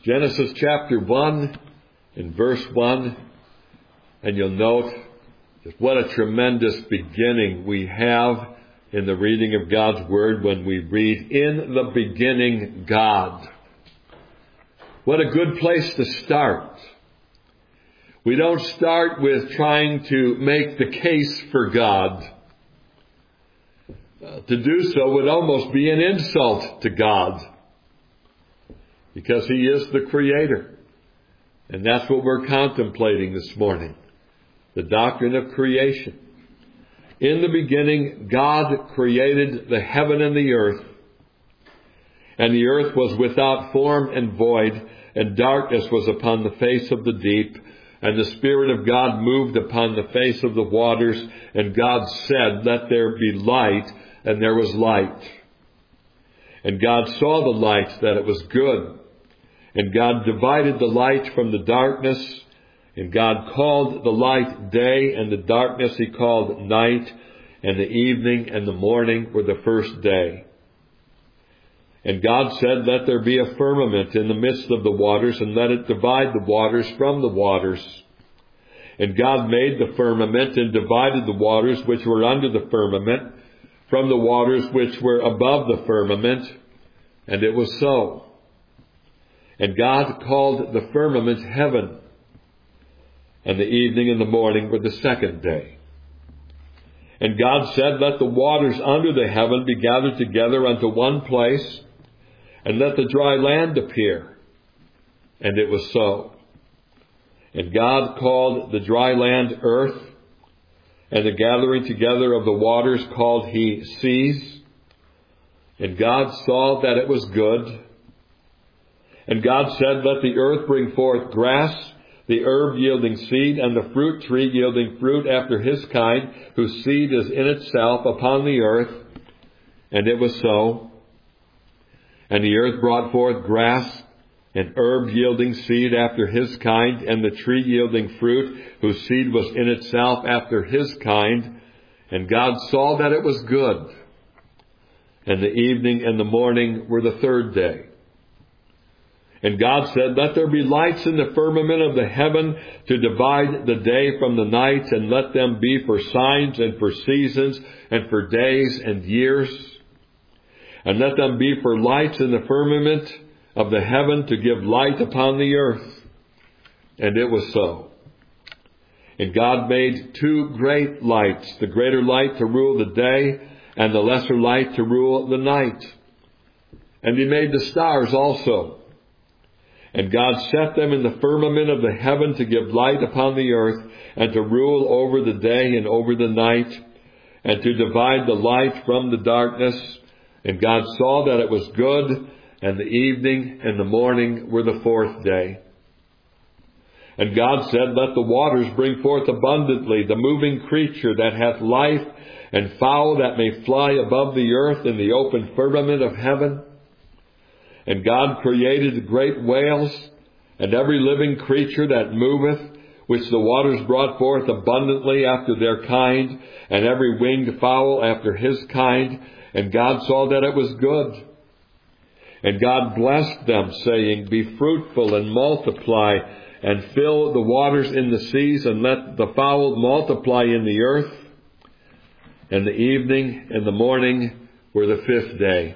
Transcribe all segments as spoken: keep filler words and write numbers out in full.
Genesis chapter one and verse one, and you'll note just what a tremendous beginning we have in the reading of God's Word when we read, "In the beginning, God." What a good place to start. We don't start with trying to make the case for God. Uh, to do so would almost be an insult to God, because He is the Creator. And that's what we're contemplating this morning, the doctrine of creation. In the beginning, God created the heaven and the earth. And the earth was without form and void, and darkness was upon the face of the deep. And the Spirit of God moved upon the face of the waters. And God said, "Let there be light," and there was light. And God saw the light, that it was good. And God divided the light from the darkness. And God called the light day, and the darkness He called night. And the evening and the morning were the first day. And God said, "Let there be a firmament in the midst of the waters, and let it divide the waters from the waters." And God made the firmament and divided the waters which were under the firmament from the waters which were above the firmament. And it was so. And God called the firmament heaven. And the evening and the morning were the second day. And God said, "Let the waters under the heaven be gathered together unto one place, and let the dry land appear." And it was so. And God called the dry land earth, and the gathering together of the waters called He seas. And God saw that it was good. And God said, "Let the earth bring forth grass, the herb yielding seed, and the fruit tree yielding fruit after his kind, whose seed is in itself upon the earth." And it was so. And the earth brought forth grass, and herb yielding seed after his kind, and the tree yielding fruit, whose seed was in itself after his kind. And God saw that it was good. And the evening and the morning were the third day. And God said, "Let there be lights in the firmament of the heaven to divide the day from the night, and let them be for signs and for seasons and for days and years. And let them be for lights in the firmament of the heaven to give light upon the earth." And it was so. And God made two great lights, the greater light to rule the day, and the lesser light to rule the night. And He made the stars also. And God set them in the firmament of the heaven to give light upon the earth, and to rule over the day and over the night, and to divide the light from the darkness. And God saw that it was good, and the evening and the morning were the fourth day. And God said, "Let the waters bring forth abundantly the moving creature that hath life, and fowl that may fly above the earth in the open firmament of heaven." And God created great whales, and every living creature that moveth, which the waters brought forth abundantly after their kind, and every winged fowl after his kind. And God saw that it was good. And God blessed them, saying, "Be fruitful and multiply, and fill the waters in the seas, and let the fowl multiply in the earth." And the evening and the morning were the fifth day.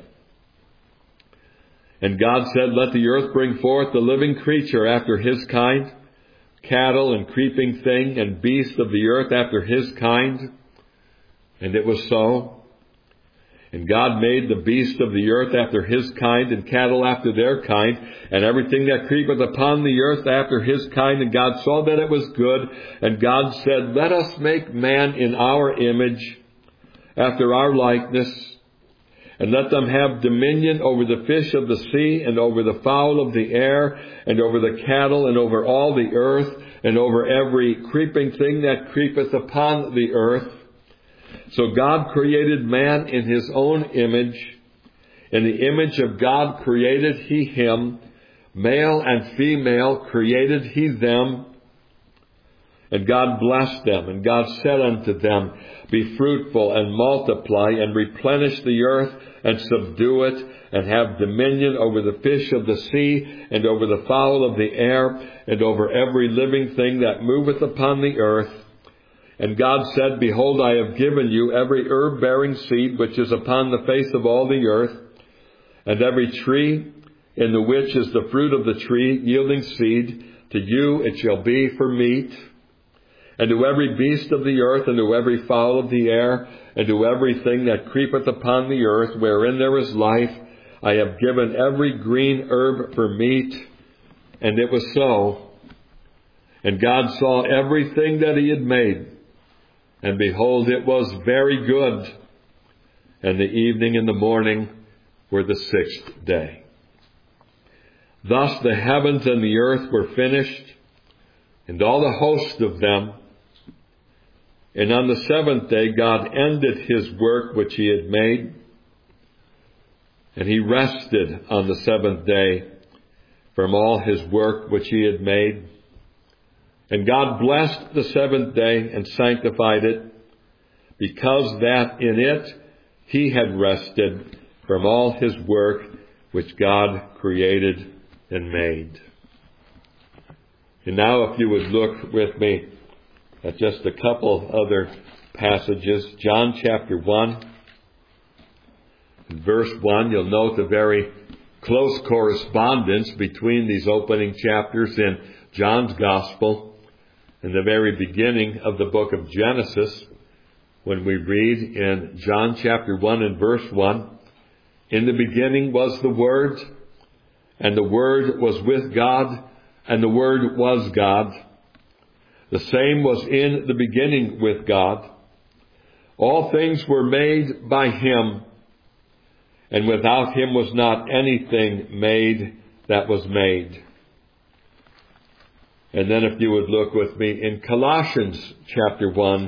And God said, "Let the earth bring forth the living creature after his kind, cattle and creeping thing, and beast of the earth after his kind." And it was so. And God made the beast of the earth after his kind, and cattle after their kind, and everything that creepeth upon the earth after his kind. And God saw that it was good. And God said, "Let us make man in our image, after our likeness, and let them have dominion over the fish of the sea, and over the fowl of the air, and over the cattle, and over all the earth, and over every creeping thing that creepeth upon the earth." So God created man in His own image. In the image of God created He him. Male and female created He them. And God blessed them, and God said unto them, Be fruitful and multiply, and replenish the earth, and subdue it, and have dominion over the fish of the sea, and over the fowl of the air, and over every living thing that moveth upon the earth. And God said, Behold, I have given you every herb-bearing seed which is upon the face of all the earth, and every tree in the which is the fruit of the tree yielding seed, to you it shall be for meat. And to every beast of the earth, and to every fowl of the air, and to everything that creepeth upon the earth, wherein there is life, I have given every green herb for meat. And it was so. And God saw everything that he had made, and behold, it was very good. And the evening and the morning were the sixth day. Thus the heavens and the earth were finished, and all the host of them. And on the seventh day God ended his work which he had made, and he rested on the seventh day from all his work which he had made. And God blessed the seventh day and sanctified it, because that in it he had rested from all his work which God created and made. And now if you would look with me at just a couple other passages. John chapter one, verse one, you'll note a very close correspondence between these opening chapters in John's Gospel and the very beginning of the book of Genesis, when we read in John chapter one and verse one, In the beginning was the Word, and the Word was with God, and the Word was God. The same was in the beginning with God. All things were made by him, and without him was not anything made that was made. And then if you would look with me in Colossians chapter one,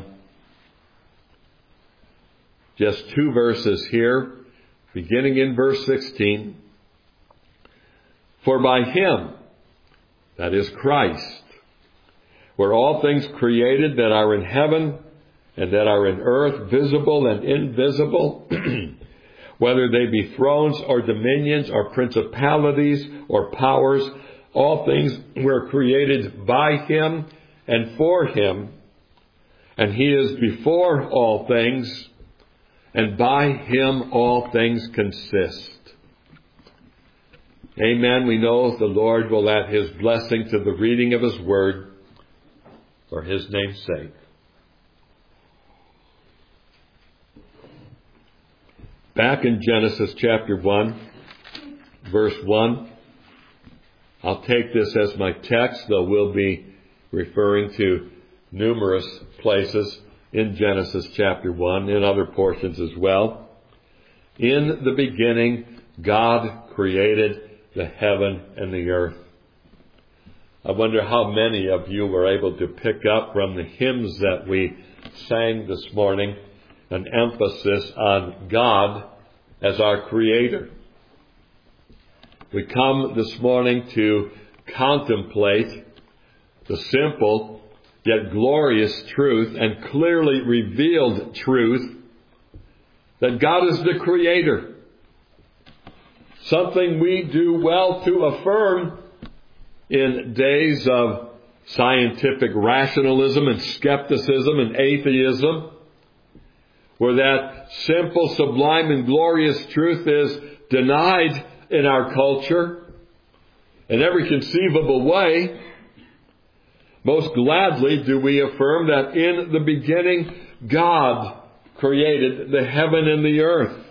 just two verses here, beginning in verse sixteen. For by him, that is Christ, were all things created that are in heaven and that are in earth, visible and invisible, whether they be thrones or dominions or principalities or powers, all things were created by him and for him, and he is before all things, and by him all things consist. Amen. We know the Lord will add his blessing to the reading of his word for his name's sake. Back in Genesis chapter one, verse one, I'll take this as my text, though we'll be referring to numerous places in Genesis chapter one, in other portions as well. In the beginning, God created the heaven and the earth. I wonder how many of you were able to pick up from the hymns that we sang this morning an emphasis on God as our Creator. We come this morning to contemplate the simple yet glorious truth and clearly revealed truth that God is the Creator. Something we do well to affirm in days of scientific rationalism and skepticism and atheism, where that simple, sublime, and glorious truth is denied in our culture in every conceivable way. Most gladly do we affirm that in the beginning, God created the heaven and the earth.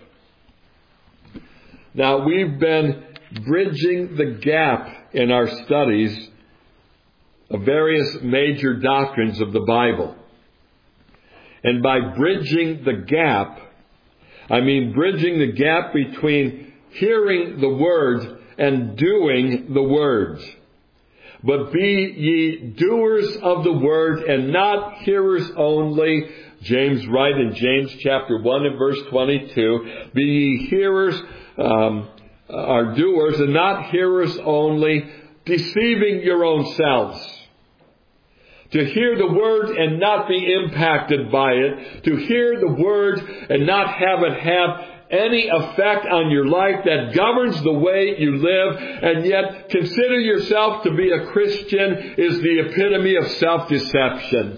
Now, we've been bridging the gap in our studies of various major doctrines of the Bible. And by bridging the gap, I mean bridging the gap between hearing the Word and doing the Word. But be ye doers of the Word and not hearers only. James writes in James chapter one and verse twenty-two, be ye hearers, um, are doers and not hearers only, deceiving your own selves. To hear the Word and not be impacted by it. To hear the Word and not have it have any effect on your life that governs the way you live, and yet consider yourself to be a Christian, is the epitome of self-deception.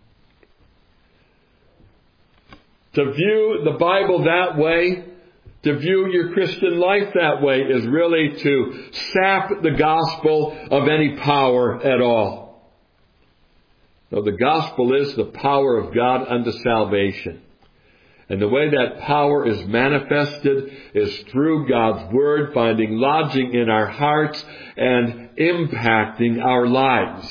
To view the Bible that way, to view your Christian life that way, is really to sap the gospel of any power at all. So the gospel is the power of God unto salvation. And the way that power is manifested is through God's Word finding lodging in our hearts and impacting our lives.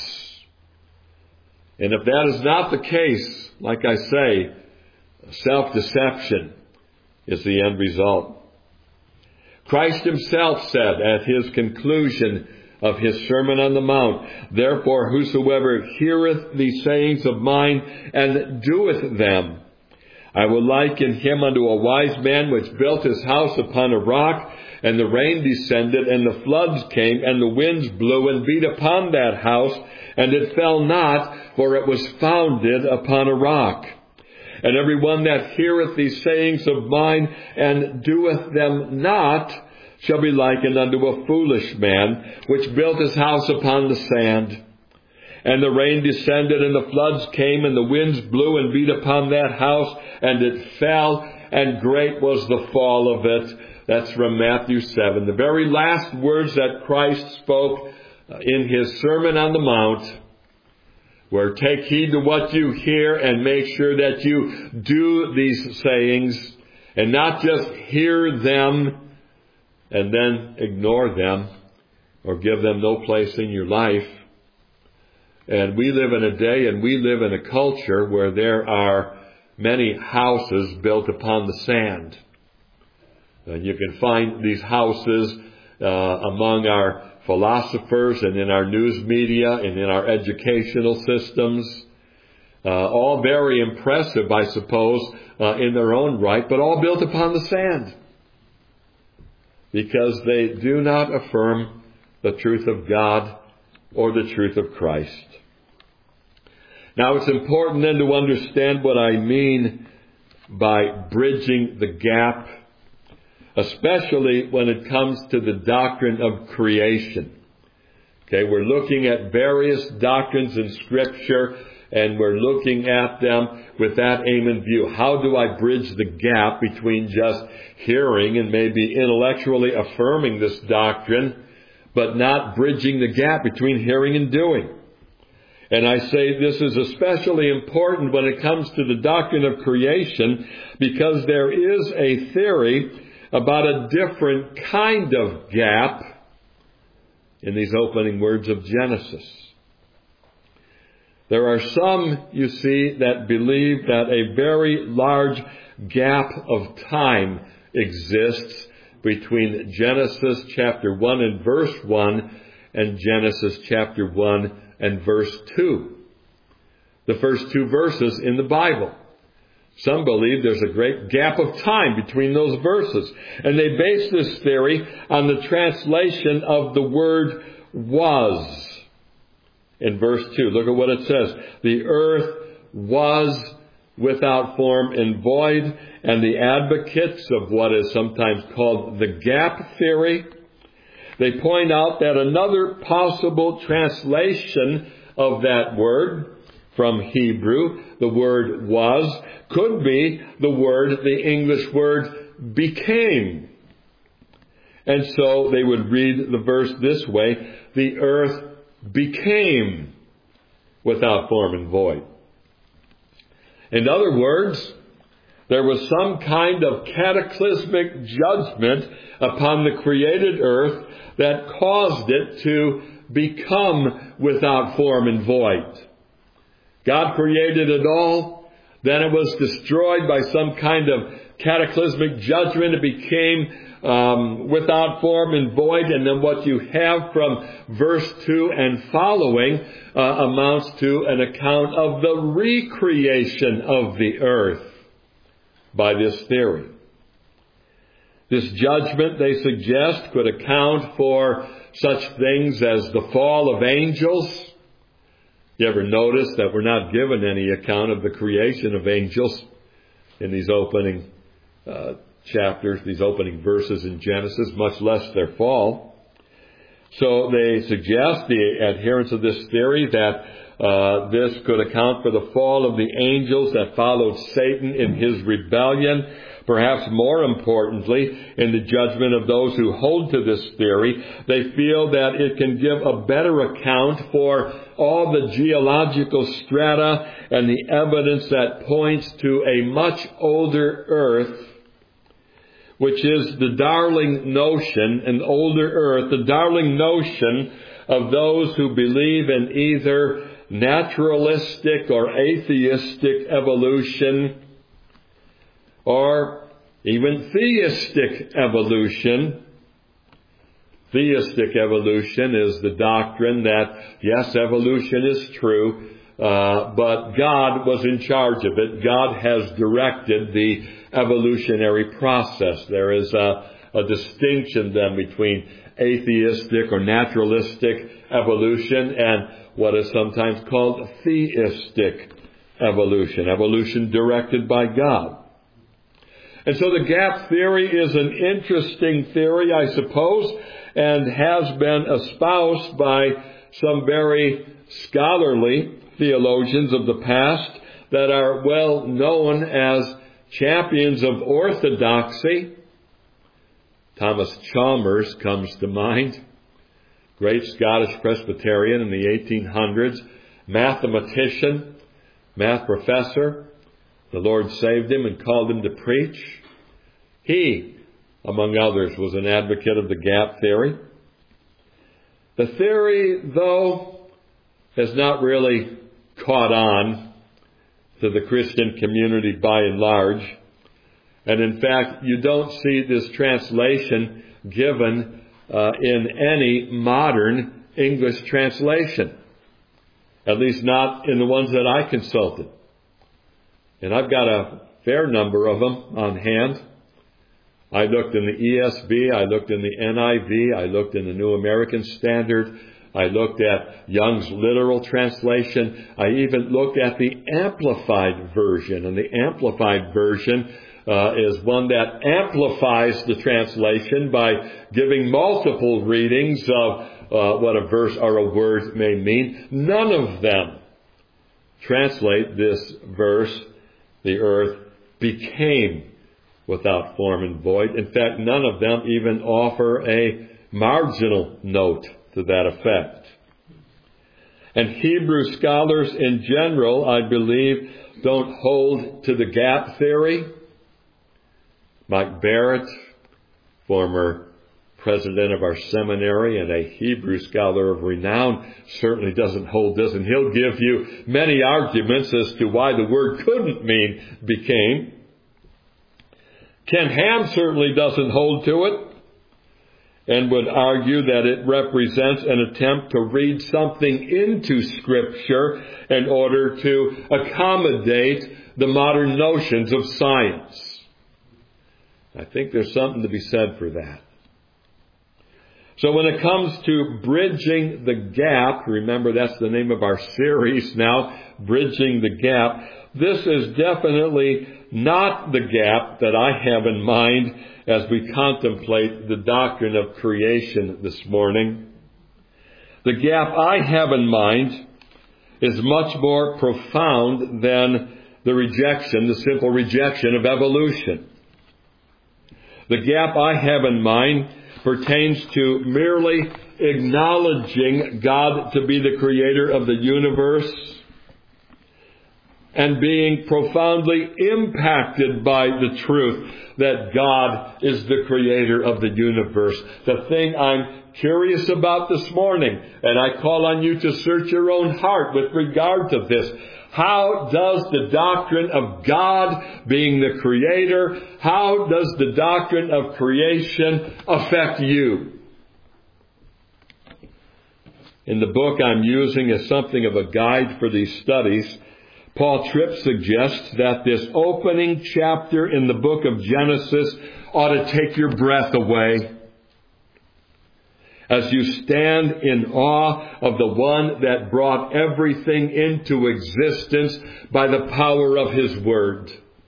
And if that is not the case, like I say, self-deception is the end result. Christ himself said at his conclusion of his Sermon on the Mount, "Therefore whosoever heareth these sayings of mine and doeth them, I will liken him unto a wise man which built his house upon a rock, and the rain descended, and the floods came, and the winds blew and beat upon that house, and it fell not, for it was founded upon a rock. And every one that heareth these sayings of mine and doeth them not shall be likened unto a foolish man, which built his house upon the sand. And the rain descended, and the floods came, and the winds blew and beat upon that house, and it fell, and great was the fall of it." That's from Matthew seven. The very last words that Christ spoke in his Sermon on the Mount were, "Take heed to what you hear, and make sure that you do these sayings, and not just hear them and then ignore them or give them no place in your life." And we live in a day and we live in a culture where there are many houses built upon the sand. And you can find these houses uh, among our philosophers and in our news media and in our educational systems. Uh, all very impressive, I suppose, uh, in their own right, but all built upon the sand. Because they do not affirm the truth of God or the truth of Christ. Now it's important then to understand what I mean by bridging the gap, especially when it comes to the doctrine of creation. Okay, we're looking at various doctrines in Scripture, and we're looking at them with that aim in view. How do I bridge the gap between just hearing and maybe intellectually affirming this doctrine, but not bridging the gap between hearing and doing? And I say this is especially important when it comes to the doctrine of creation, because there is a theory about a different kind of gap in these opening words of Genesis. There are some, you see, that believe that a very large gap of time exists between Genesis chapter one and verse one and Genesis chapter one and verse two. The first two verses in the Bible. Some believe there's a great gap of time between those verses. And they base this theory on the translation of the word was. In verse two, look at what it says. The earth was without form and void, and the advocates of what is sometimes called the gap theory, they point out that another possible translation of that word from Hebrew, the word was, could be the word, the English word became. And so they would read the verse this way: the earth became without form and void. In other words, there was some kind of cataclysmic judgment upon the created earth that caused it to become without form and void. God created it all, then it was destroyed by some kind of cataclysmic judgment. It became um, without form and void, and then what you have from verse two and following uh, amounts to an account of the recreation of the earth by this theory. This judgment, they suggest, could account for such things as the fall of angels, You ever notice that we're not given any account of the creation of angels in these opening uh, chapters, these opening verses in Genesis, much less their fall? So they suggest, the adherents of this theory, that uh, this could account for the fall of the angels that followed Satan in his rebellion. Perhaps more importantly, in the judgment of those who hold to this theory, they feel that it can give a better account for all the geological strata and the evidence that points to a much older earth, which is the darling notion, an older earth, the darling notion of those who believe in either naturalistic or atheistic evolution, or even theistic evolution. Theistic evolution is the doctrine that, yes, evolution is true, uh, but God was in charge of it. God has directed the evolutionary process. There is a, a distinction then between atheistic or naturalistic evolution and what is sometimes called theistic evolution, evolution directed by God. And so the gap theory is an interesting theory, I suppose, and has been espoused by some very scholarly theologians of the past that are well known as champions of orthodoxy. Thomas Chalmers comes to mind, great Scottish Presbyterian in the eighteen hundreds, mathematician, math professor. The Lord saved him and called him to preach. He, among others, was an advocate of the gap theory. The theory, though, has not really caught on to the Christian community by and large. And in fact, you don't see this translation given uh, in any modern English translation. At least not in the ones that I consulted. And I've got a fair number of them on hand. I looked in the E S V, I looked in the N I V, I looked in the New American Standard, I looked at Young's literal translation, I even looked at the Amplified Version. And the Amplified Version uh, is one that amplifies the translation by giving multiple readings of uh, what a verse or a word may mean. None of them translate this verse, the earth became without form and void. In fact, none of them even offer a marginal note to that effect. And Hebrew scholars in general, I believe, don't hold to the gap theory. Mike Barrett, former president of our seminary and a Hebrew scholar of renown, certainly doesn't hold this, and he'll give you many arguments as to why the word couldn't mean became. Ken Ham certainly doesn't hold to it and would argue that it represents an attempt to read something into Scripture in order to accommodate the modern notions of science. I think there's something to be said for that. So when it comes to bridging the gap, remember that's the name of our series now, Bridging the Gap, this is definitely not the gap that I have in mind as we contemplate the doctrine of creation this morning. The gap I have in mind is much more profound than the rejection, the simple rejection of evolution. The gap I have in mind pertains to merely acknowledging God to be the creator of the universe and being profoundly impacted by the truth that God is the creator of the universe. The thing I'm curious about this morning, and I call on you to search your own heart with regard to this. How does the doctrine of God being the creator, how does the doctrine of creation affect you? In the book I'm using as something of a guide for these studies, Paul Tripp suggests that this opening chapter in the book of Genesis ought to take your breath away. as you stand in awe of the one that brought everything into existence by the power of His Word.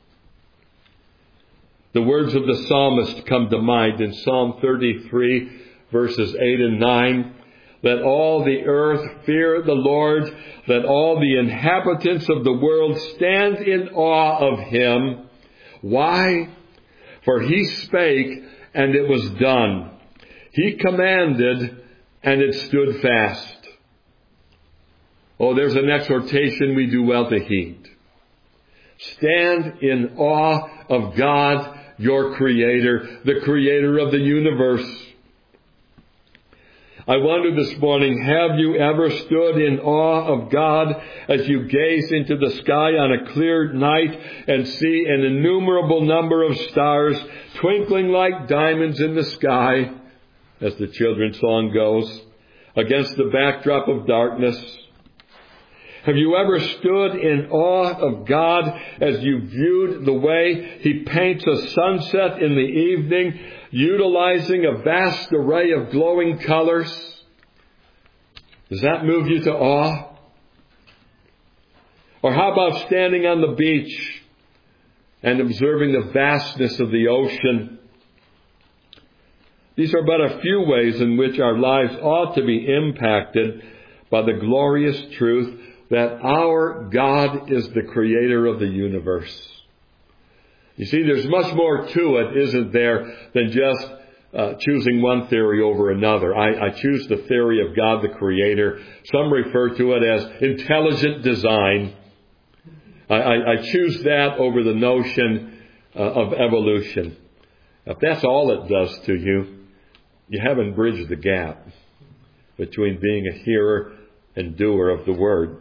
The words of the psalmist come to mind in Psalm thirty-three, verses eight and nine. Let all the earth fear the Lord. Let all the inhabitants of the world stand in awe of Him. Why? For He spake, and it was done. He commanded, and it stood fast. Oh, there's an exhortation we do well to heed. Stand in awe of God, your Creator, the Creator of the universe. I wonder this morning, have you ever stood in awe of God as you gaze into the sky on a clear night and see an innumerable number of stars twinkling like diamonds in the sky, as the children's song goes, against the backdrop of darkness? Have you ever stood in awe of God as you viewed the way He paints a sunset in the evening, utilizing a vast array of glowing colors? Does that move you to awe? Or how about standing on the beach and observing the vastness of the ocean? These are but a few ways in which our lives ought to be impacted by the glorious truth that our God is the Creator of the universe. You see, there's much more to it, isn't there, than just uh, choosing one theory over another. I, I choose the theory of God the Creator. Some refer to it as intelligent design. I, I, I choose that over the notion uh, of evolution. If that's all it does to you, you haven't bridged the gap between being a hearer and doer of the Word.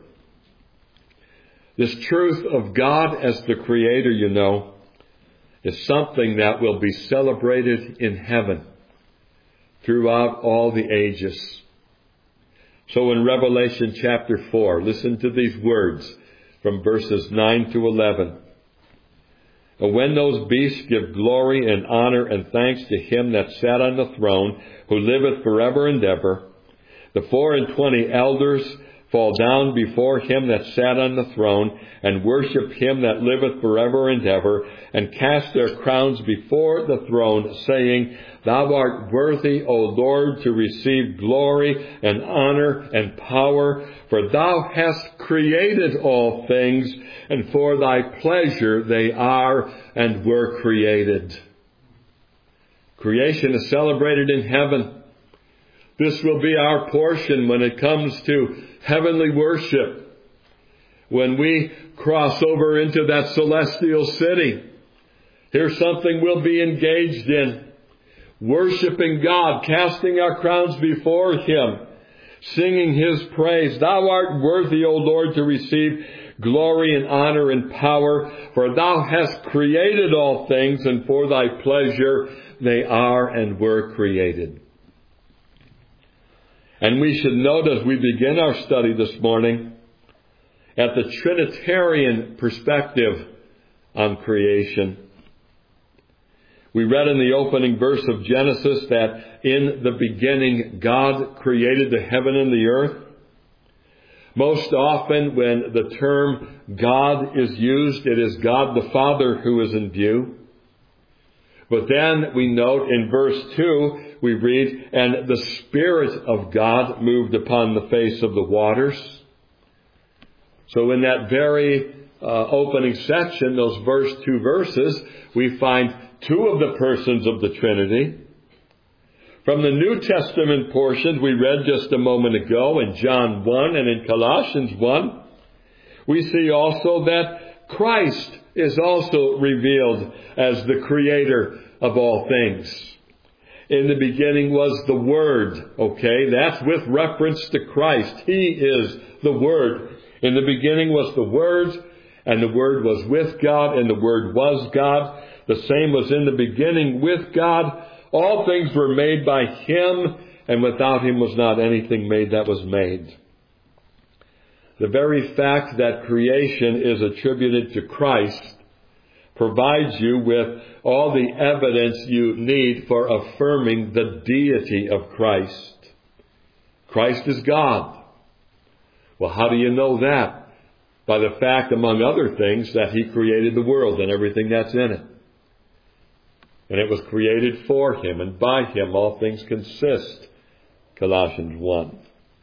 This truth of God as the Creator, you know, is something that will be celebrated in heaven throughout all the ages. So in Revelation chapter four, listen to these words from verses nine to eleven. And when those beasts give glory and honor and thanks to Him that sat on the throne, who liveth forever and ever, the four and twenty elders fall down before Him that sat on the throne, and worship Him that liveth forever and ever, and cast their crowns before the throne, saying, Thou art worthy, O Lord, to receive glory and honor and power, for Thou hast created all things, and for Thy pleasure they are and were created. Creation is celebrated in heaven. This will be our portion when it comes to heavenly worship. When we cross over into that celestial city, here's something we'll be engaged in. Worshiping God, casting our crowns before Him, singing His praise. Thou art worthy, O Lord, to receive glory and honor and power, for Thou hast created all things, and for Thy pleasure they are and were created. And we should note as we begin our study this morning at the Trinitarian perspective on creation. We read in the opening verse of Genesis that in the beginning God created the heaven and the earth. Most often when the term God is used, it is God the Father who is in view. But then we note in verse two, we read, and the Spirit of God moved upon the face of the waters. So in that very uh, opening section, those verse two verses, we find two of the persons of the Trinity. From the New Testament portions we read just a moment ago in John one and in Colossians one, we see also that Christ is also revealed as the Creator of all things. In the beginning was the Word, okay? That's with reference to Christ. He is the Word. In the beginning was the Word, and the Word was with God, and the Word was God. The same was in the beginning with God. All things were made by Him, and without Him was not anything made that was made. The very fact that creation is attributed to Christ provides you with all the evidence you need for affirming the deity of Christ. Christ is God. Well, how do you know that? By the fact, among other things, that He created the world and everything that's in it. And it was created for Him, and by Him all things consist. Colossians one.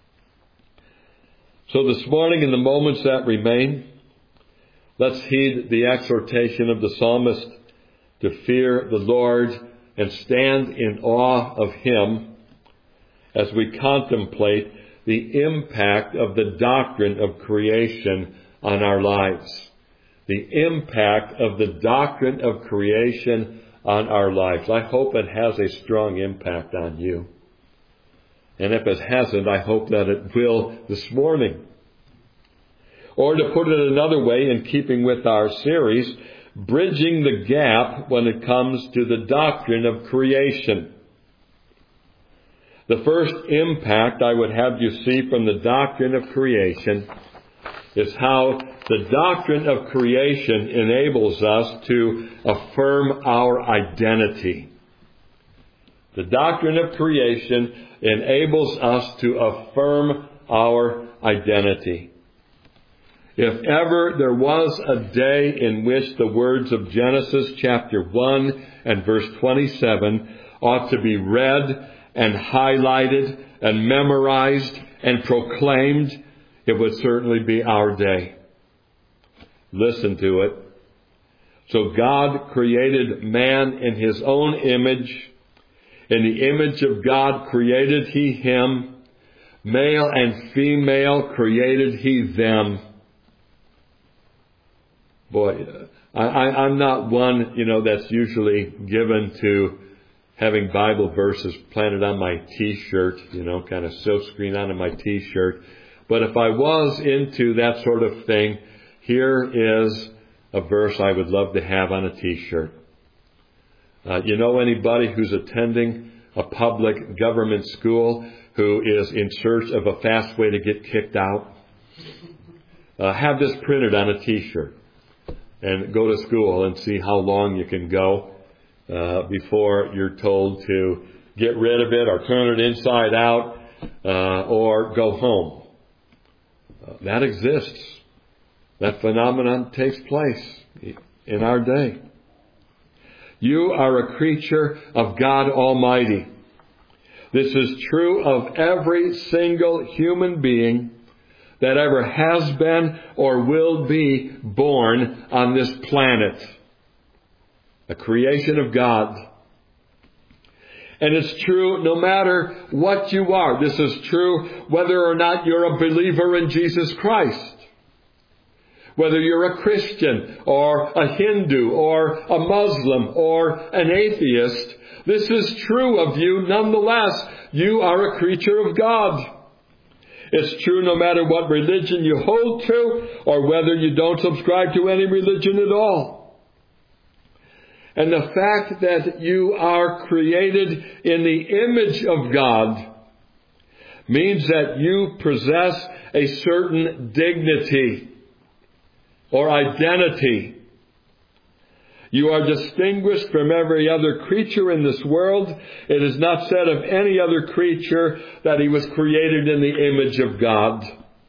So this morning, in the moments that remain, let's heed the exhortation of the psalmist to fear the Lord and stand in awe of Him as we contemplate the impact of the doctrine of creation on our lives. The impact of the doctrine of creation on our lives. I hope it has a strong impact on you. And if it hasn't, I hope that it will this morning. Or to put it another way, in keeping with our series, bridging the gap when it comes to the doctrine of creation. The first impact I would have you see from the doctrine of creation is how the doctrine of creation enables us to affirm our identity. The doctrine of creation enables us to affirm our identity. If ever there was a day in which the words of Genesis chapter one and verse twenty-seven ought to be read and highlighted and memorized and proclaimed, it would certainly be our day. Listen to it. So God created man in His own image. In the image of God created He him. Male and female created He them. Boy, I, I, I'm not one, you know, that's usually given to having Bible verses planted on my T-shirt, you know, kind of silkscreen onto my T-shirt. But if I was into that sort of thing, here is a verse I would love to have on a T-shirt. Uh, you know anybody who's attending a public government school who is in search of a fast way to get kicked out? Uh, have this printed on a T-shirt and go to school and see how long you can go uh, before you're told to get rid of it or turn it inside out uh, or go home. Uh, that exists. That phenomenon takes place in our day. You are a creature of God Almighty. This is true of every single human being that ever has been or will be born on this planet. A creation of God. And it's true no matter what you are. This is true whether or not you're a believer in Jesus Christ. Whether you're a Christian or a Hindu or a Muslim or an atheist, this is true of you nonetheless. You are a creature of God. It's true no matter what religion you hold to or whether you don't subscribe to any religion at all. And the fact that you are created in the image of God means that you possess a certain dignity or identity. You are distinguished from every other creature in this world. It is not said of any other creature that he was created in the image of God.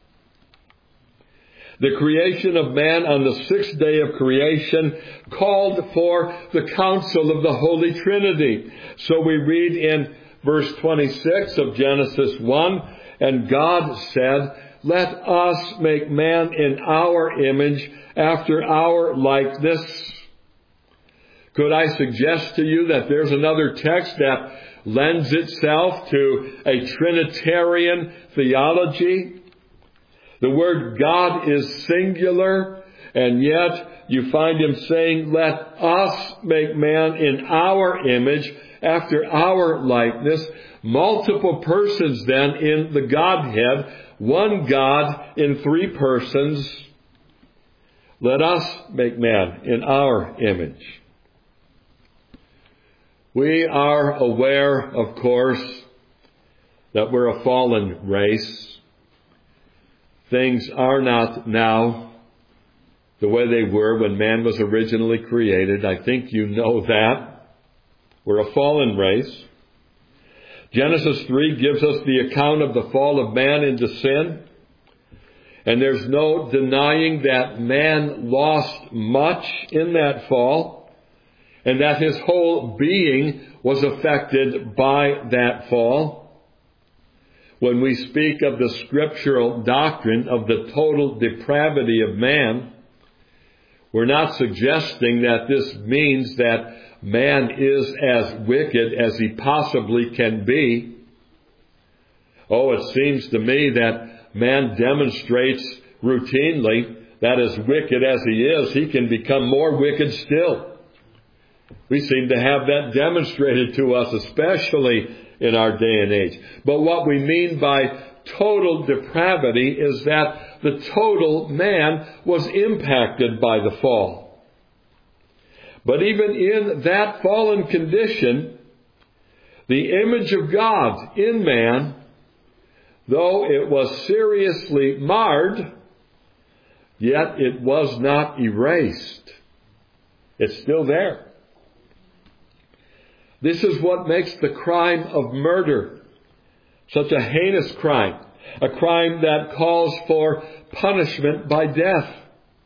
The creation of man on the sixth day of creation called for the counsel of the Holy Trinity. So we read in verse twenty-six of Genesis one, and God said, "Let us make man in our image, after our likeness." Could I suggest to you that there's another text that lends itself to a Trinitarian theology? The word God is singular, and yet you find him saying, "Let us make man in our image, after our likeness." Multiple persons then in the Godhead, one God in three persons. Let us make man in our image. We are aware, of course, that we're a fallen race. Things are not now the way they were when man was originally created. I think you know that. We're a fallen race. Genesis three gives us the account of the fall of man into sin. And there's no denying that man lost much in that fall, and that his whole being was affected by that fall. When we speak of the scriptural doctrine of the total depravity of man, we're not suggesting that this means that man is as wicked as he possibly can be. Oh, it seems to me that man demonstrates routinely that as wicked as he is, he can become more wicked still. We seem to have that demonstrated to us, especially in our day and age. But what we mean by total depravity is that the total man was impacted by the fall. But even in that fallen condition, the image of God in man, though it was seriously marred, yet it was not erased. It's still there. This is what makes the crime of murder such a heinous crime, a crime that calls for punishment by death.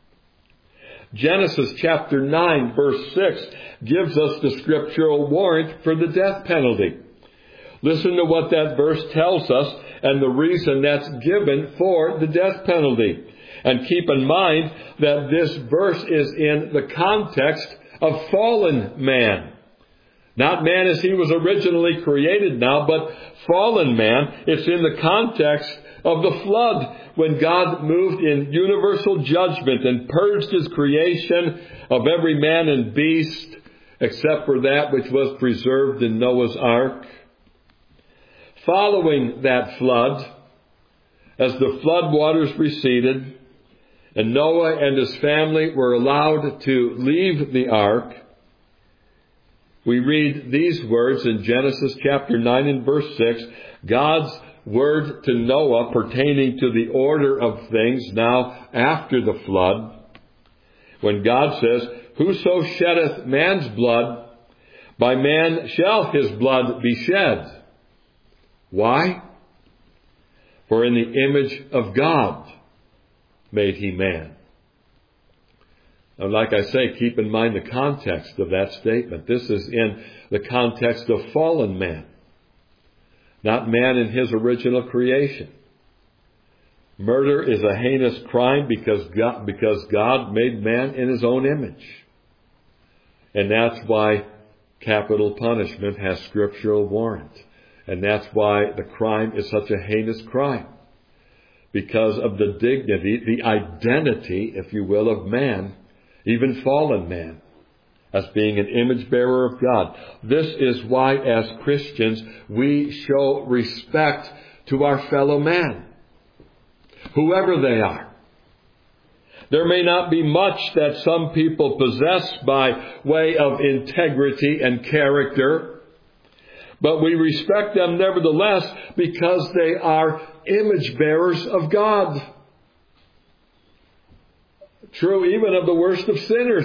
Genesis chapter nine, verse six, gives us the scriptural warrant for the death penalty. Listen to what that verse tells us and the reason that's given for the death penalty. And keep in mind that this verse is in the context of fallen man. Not man as he was originally created now, but fallen man. It's in the context of the flood, when God moved in universal judgment and purged his creation of every man and beast, except for that which was preserved in Noah's ark. Following that flood, as the flood waters receded, and Noah and his family were allowed to leave the ark, we read these words in Genesis chapter nine and verse six, God's word to Noah pertaining to the order of things now after the flood, when God says, "Whoso sheddeth man's blood, by man shall his blood be shed." Why? For in the image of God made he man. And like I say, keep in mind the context of that statement. This is in the context of fallen man, not man in his original creation. Murder is a heinous crime because God, because God made man in his own image. And that's why capital punishment has scriptural warrant. And that's why the crime is such a heinous crime. Because of the dignity, the identity, if you will, of man, even fallen man, as being an image bearer of God. This is why, as Christians, we show respect to our fellow man, whoever they are. There may not be much that some people possess by way of integrity and character, but we respect them nevertheless because they are image bearers of God. True even of the worst of sinners.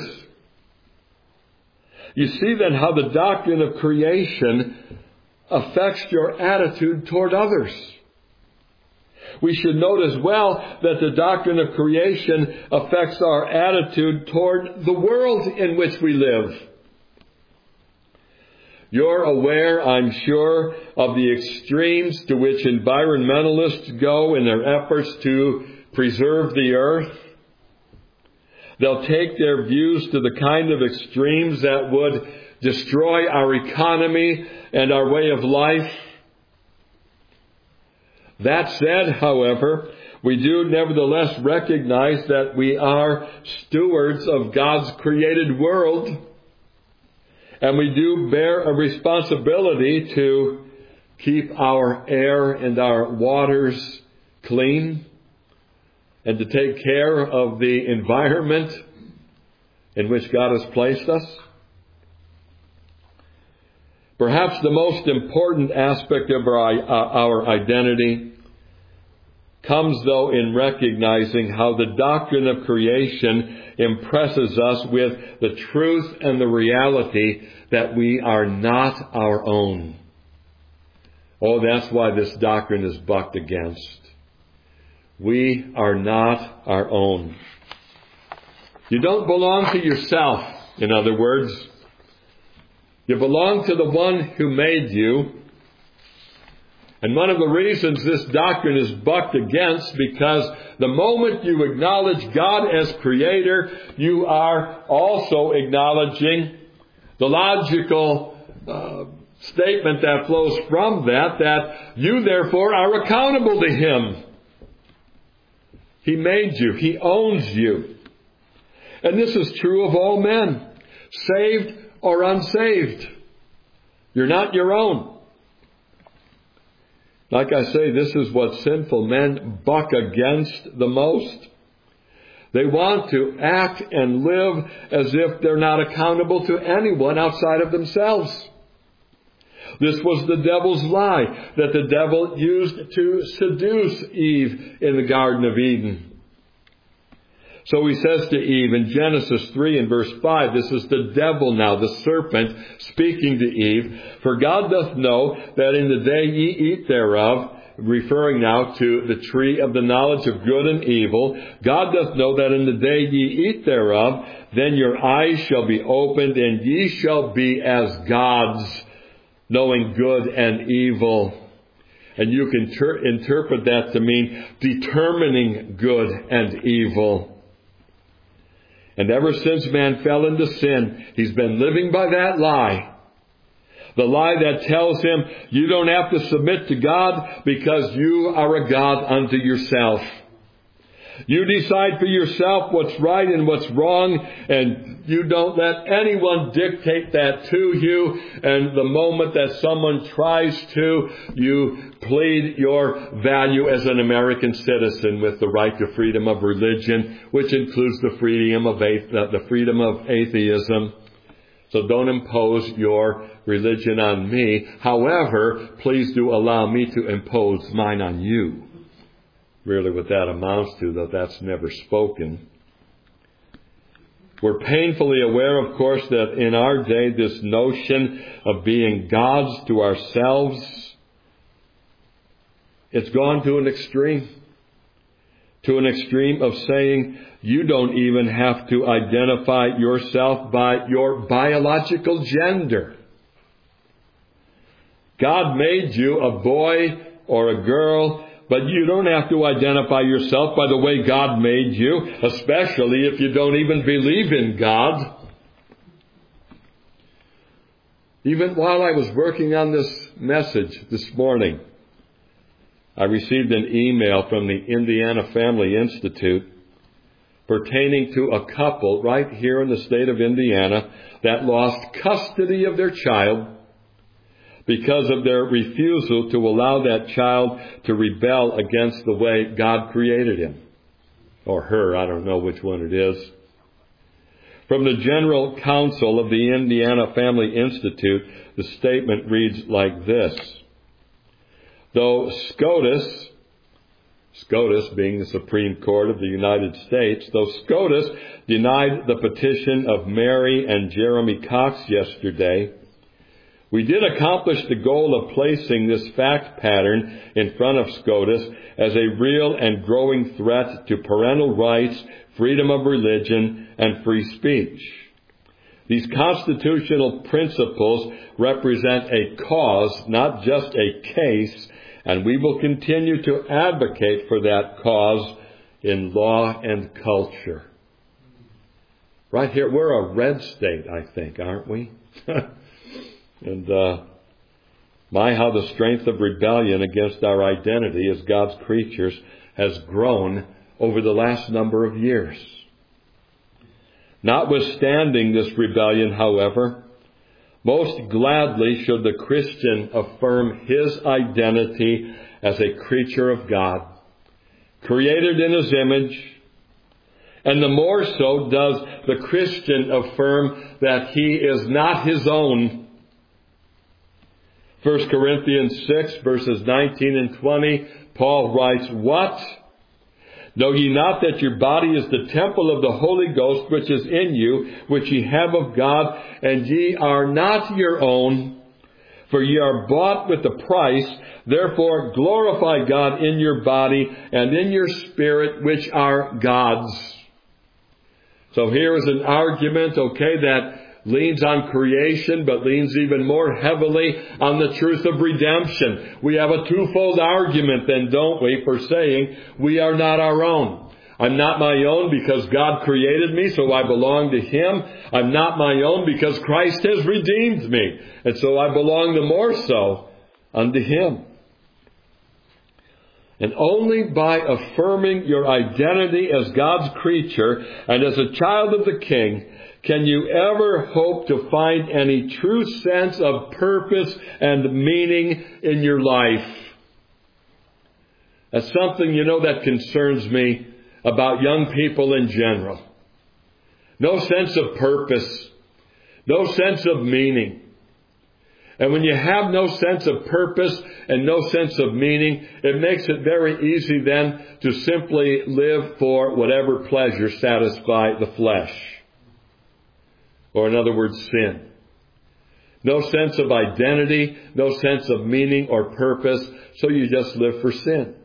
You see then how the doctrine of creation affects your attitude toward others. We should note as well that the doctrine of creation affects our attitude toward the world in which we live. You're aware, I'm sure, of the extremes to which environmentalists go in their efforts to preserve the earth. They'll take their views to the kind of extremes that would destroy our economy and our way of life. That said, however, we do nevertheless recognize that we are stewards of God's created world, and we do bear a responsibility to keep our air and our waters clean, and to take care of the environment in which God has placed us. Perhaps the most important aspect of our, our identity comes, though, in recognizing how the doctrine of creation impresses us with the truth and the reality that we are not our own. Oh, that's why this doctrine is bucked against. We are not our own. You don't belong to yourself, in other words. You belong to the one who made you. And one of the reasons this doctrine is bucked against, because the moment you acknowledge God as Creator, you are also acknowledging the logical uh, statement that flows from that, that you therefore are accountable to Him. He made you. He owns you. And this is true of all men, saved or unsaved. You're not your own. Like I say, this is what sinful men buck against the most. They want to act and live as if they're not accountable to anyone outside of themselves. This was the devil's lie that the devil used to seduce Eve in the Garden of Eden. So he says to Eve in Genesis three and verse five, this is the devil now, the serpent, speaking to Eve. For God doth know that in the day ye eat thereof, referring now to the tree of the knowledge of good and evil, God doth know that in the day ye eat thereof, then your eyes shall be opened, and ye shall be as gods, knowing good and evil. And you can ter- interpret that to mean determining good and evil. And ever since man fell into sin, he's been living by that lie. The lie that tells him you don't have to submit to God because you are a God unto yourself. You decide for yourself what's right and what's wrong, and you don't let anyone dictate that to you. And the moment that someone tries to, you plead your value as an American citizen with the right to freedom of religion, which includes the freedom of the freedom of atheism. So don't impose your religion on me. However, please do allow me to impose mine on you. Really what that amounts to, though that's never spoken. We're painfully aware, of course, that in our day this notion of being gods to ourselves, it's gone to an extreme. To an extreme of saying you don't even have to identify yourself by your biological gender. God made you a boy or a girl, but you don't have to identify yourself by the way God made you, especially if you don't even believe in God. Even while I was working on this message this morning, I received an email from the Indiana Family Institute pertaining to a couple right here in the state of Indiana that lost custody of their child because of their refusal to allow that child to rebel against the way God created him. Or her, I don't know which one it is. From the General Counsel of the Indiana Family Institute, the statement reads like this. Though SCOTUS, SCOTUS being the Supreme Court of the United States, though SCOTUS denied the petition of Mary and Jeremy Cox yesterday, we did accomplish the goal of placing this fact pattern in front of SCOTUS as a real and growing threat to parental rights, freedom of religion, and free speech. These constitutional principles represent a cause, not just a case, and we will continue to advocate for that cause in law and culture. Right here, we're a red state, I think, aren't we? And uh, my, how the strength of rebellion against our identity as God's creatures has grown over the last number of years. Notwithstanding this rebellion, however, most gladly should the Christian affirm his identity as a creature of God, created in His image, and the more so does the Christian affirm that he is not his own. First Corinthians six, verses nineteen and twenty, Paul writes, What? Know ye not that your body is the temple of the Holy Ghost which is in you, which ye have of God, and ye are not your own? For ye are bought with a price, therefore glorify God in your body and in your spirit, which are God's. So here is an argument, okay, that leans on creation, but leans even more heavily on the truth of redemption. We have a twofold argument then, don't we, for saying we are not our own. I'm not my own because God created me, so I belong to Him. I'm not my own because Christ has redeemed me, and so I belong the more so unto Him. And only by affirming your identity as God's creature and as a child of the King can you ever hope to find any true sense of purpose and meaning in your life. That's something, you know, that concerns me about young people in general. No sense of purpose. No sense of meaning. And when you have no sense of purpose and no sense of meaning, it makes it very easy then to simply live for whatever pleasure satisfy the flesh. Or in other words, sin. No sense of identity, no sense of meaning or purpose, so you just live for sin.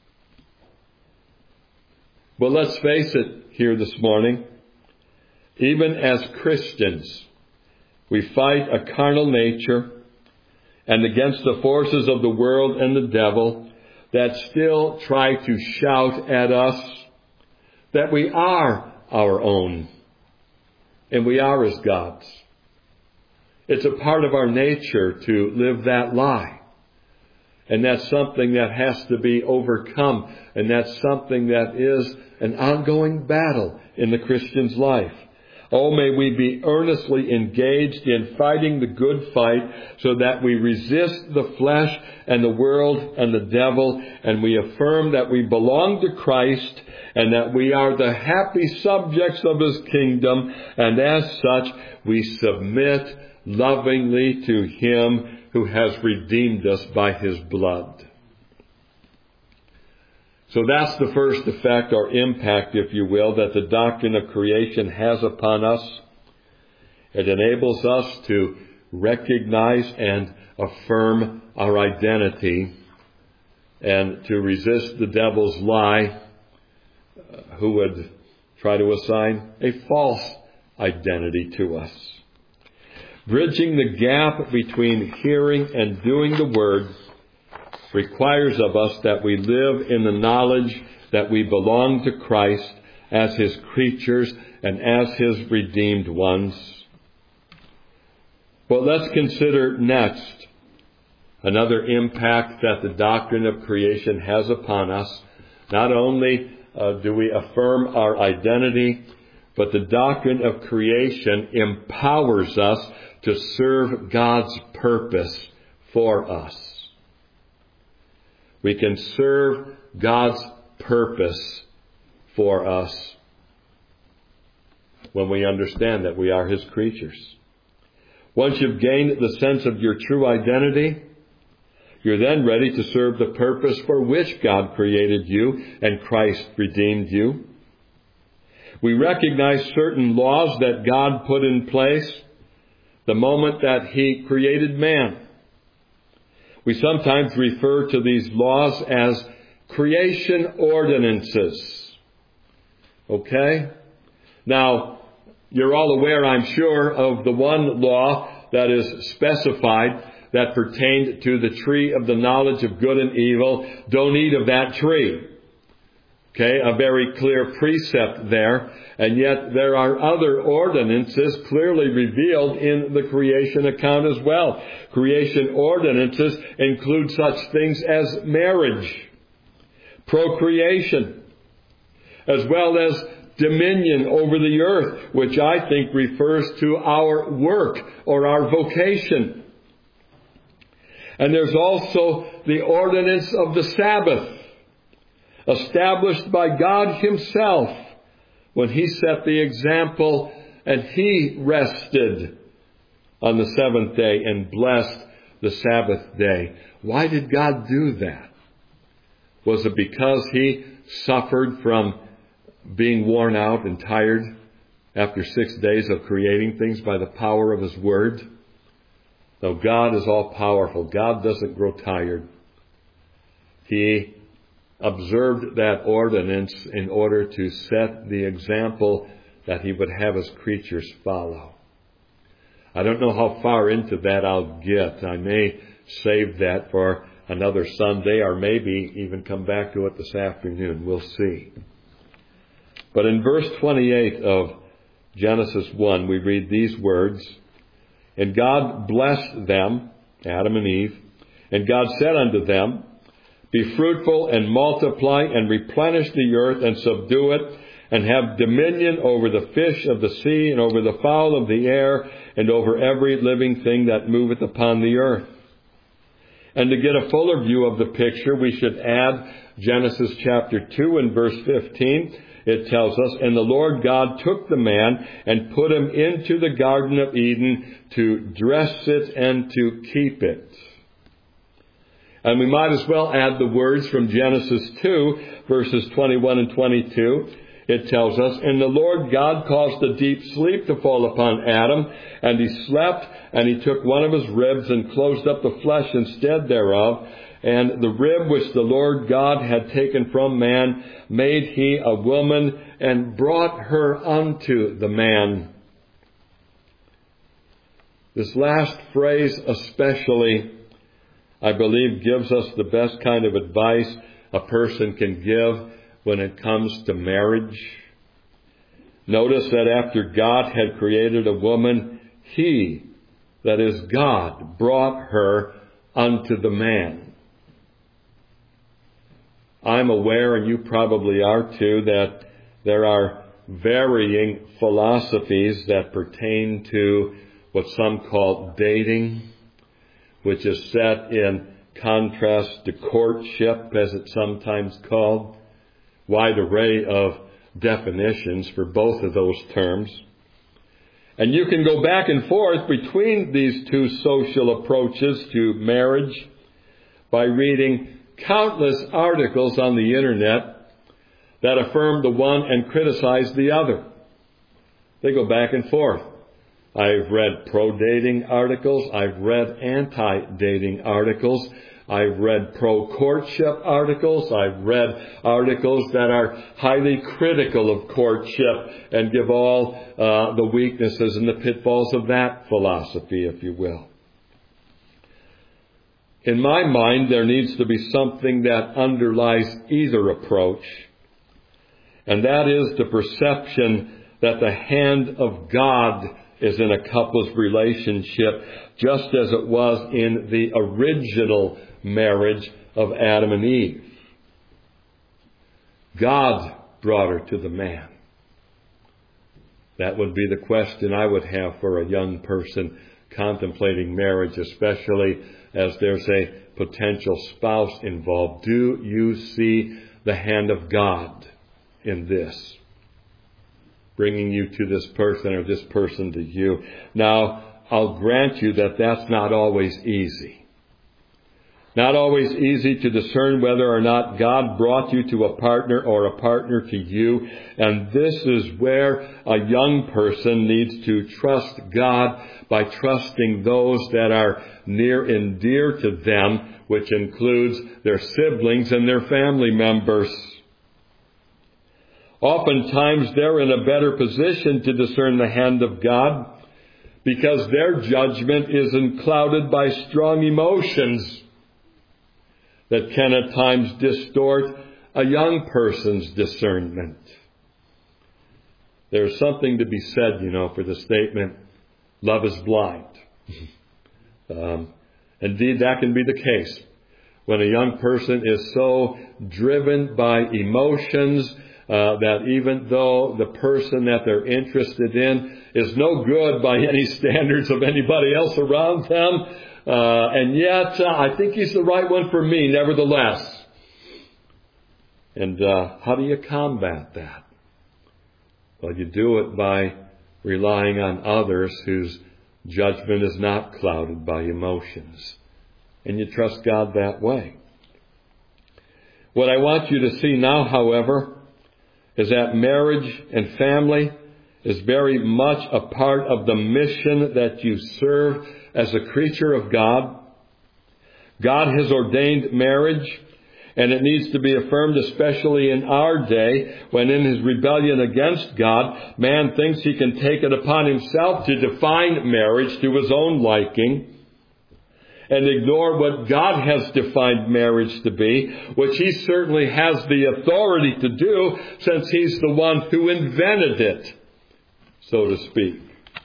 But let's face it here this morning, even as Christians, we fight a carnal nature and against the forces of the world and the devil that still try to shout at us that we are our own and we are as God's. It's a part of our nature to live that lie. And that's something that has to be overcome. And that's something that is an ongoing battle in the Christian's life. Oh, may we be earnestly engaged in fighting the good fight so that we resist the flesh and the world and the devil, and we affirm that we belong to Christ and that we are the happy subjects of His kingdom, and as such we submit lovingly to Him who has redeemed us by His blood. So that's the first effect or impact, if you will, that the doctrine of creation has upon us. It enables us to recognize and affirm our identity and to resist the devil's lie, who would try to assign a false identity to us. Bridging the gap between hearing and doing the Word requires of us that we live in the knowledge that we belong to Christ as His creatures and as His redeemed ones. But let's consider next another impact that the doctrine of creation has upon us. Not only uh, do we affirm our identity, but the doctrine of creation empowers us to serve God's purpose for us. We can serve God's purpose for us when we understand that we are His creatures. Once you've gained the sense of your true identity, you're then ready to serve the purpose for which God created you and Christ redeemed you. We recognize certain laws that God put in place the moment that He created man. We sometimes refer to these laws as creation ordinances. Okay? Now, you're all aware, I'm sure, of the one law that is specified that pertained to the tree of the knowledge of good and evil. Don't eat of that tree. Okay, a very clear precept there. And yet there are other ordinances clearly revealed in the creation account as well. Creation ordinances include such things as marriage, procreation, as well as dominion over the earth, which I think refers to our work or our vocation. And there's also the ordinance of the Sabbath, established by God Himself when He set the example and He rested on the seventh day and blessed the Sabbath day. Why did God do that? Was it because He suffered from being worn out and tired after six days of creating things by the power of His Word? No, God is all powerful. God doesn't grow tired. He observed that ordinance in order to set the example that He would have His creatures follow. I don't know how far into that I'll get. I may save that for another Sunday, or maybe even come back to it this afternoon. We'll see. But in verse twenty-eight of Genesis one, we read these words, "And God blessed them," Adam and Eve, "and God said unto them, Be fruitful and multiply and replenish the earth and subdue it, and have dominion over the fish of the sea and over the fowl of the air and over every living thing that moveth upon the earth." And to get a fuller view of the picture, we should add Genesis chapter two and verse fifteen. It tells us, "And the Lord God took the man and put him into the Garden of Eden to dress it and to keep it." And we might as well add the words from Genesis two, verses twenty-one and twenty-two. It tells us, "And the Lord God caused a deep sleep to fall upon Adam, and he slept, and he took one of his ribs and closed up the flesh instead thereof. And the rib which the Lord God had taken from man made he a woman, and brought her unto the man." This last phrase especially, I believe, gives us the best kind of advice a person can give when it comes to marriage. Notice that after God had created a woman, He, that is God, brought her unto the man. I'm aware, and you probably are too, that there are varying philosophies that pertain to what some call dating, which is set in contrast to courtship, as it's sometimes called. Wide array of definitions for both of those terms. And you can go back and forth between these two social approaches to marriage by reading countless articles on the internet that affirm the one and criticize the other. They go back and forth. I've read pro-dating articles. I've read anti-dating articles. I've read pro-courtship articles. I've read articles that are highly critical of courtship and give all uh, the weaknesses and the pitfalls of that philosophy, if you will. In my mind, there needs to be something that underlies either approach, and that is the perception that the hand of God is in a couple's relationship, just as it was in the original marriage of Adam and Eve. God brought her to the man. That would be the question I would have for a young person contemplating marriage, especially as there's a potential spouse involved. Do you see the hand of God in this? Bringing you to this person or this person to you. Now, I'll grant you that that's not always easy. Not always easy to discern whether or not God brought you to a partner or a partner to you. And this is where a young person needs to trust God by trusting those that are near and dear to them, which includes their siblings and their family members. Oftentimes they're in a better position to discern the hand of God because their judgment isn't clouded by strong emotions that can at times distort a young person's discernment. There's something to be said, you know, for the statement, love is blind. um, indeed, that can be the case when a young person is so driven by emotions uh, that even though the person that they're interested in is no good by any standards of anybody else around them, Uh, and yet, uh, I think he's the right one for me, nevertheless. And uh, how do you combat that? Well, you do it by relying on others whose judgment is not clouded by emotions. And you trust God that way. What I want you to see now, however, is that marriage and family is very much a part of the mission that you serve as a creature of God. God has ordained marriage, and it needs to be affirmed, especially in our day, when in his rebellion against God, man thinks he can take it upon himself to define marriage to his own liking and ignore what God has defined marriage to be, which he certainly has the authority to do since he's the one who invented it, so to speak.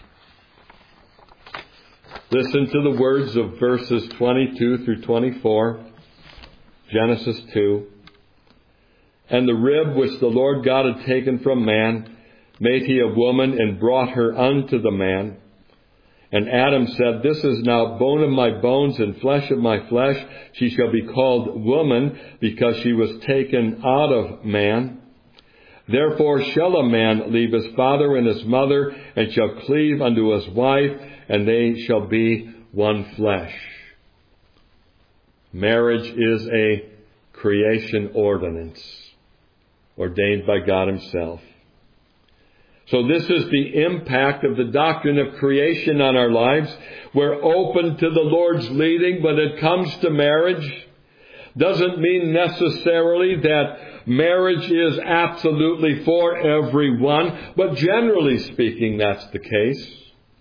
Listen to the words of verses twenty-two through twenty-four, Genesis two. And the rib which the Lord God had taken from man made he a woman and brought her unto the man. And Adam said, This is now bone of my bones and flesh of my flesh. She shall be called woman, because she was taken out of man. Therefore shall a man leave his father and his mother, and shall cleave unto his wife, and they shall be one flesh. Marriage is a creation ordinance ordained by God himself. So this is the impact of the doctrine of creation on our lives. We're open to the Lord's leading when it comes to marriage. Doesn't mean necessarily that marriage is absolutely for everyone, but generally speaking, that's the case.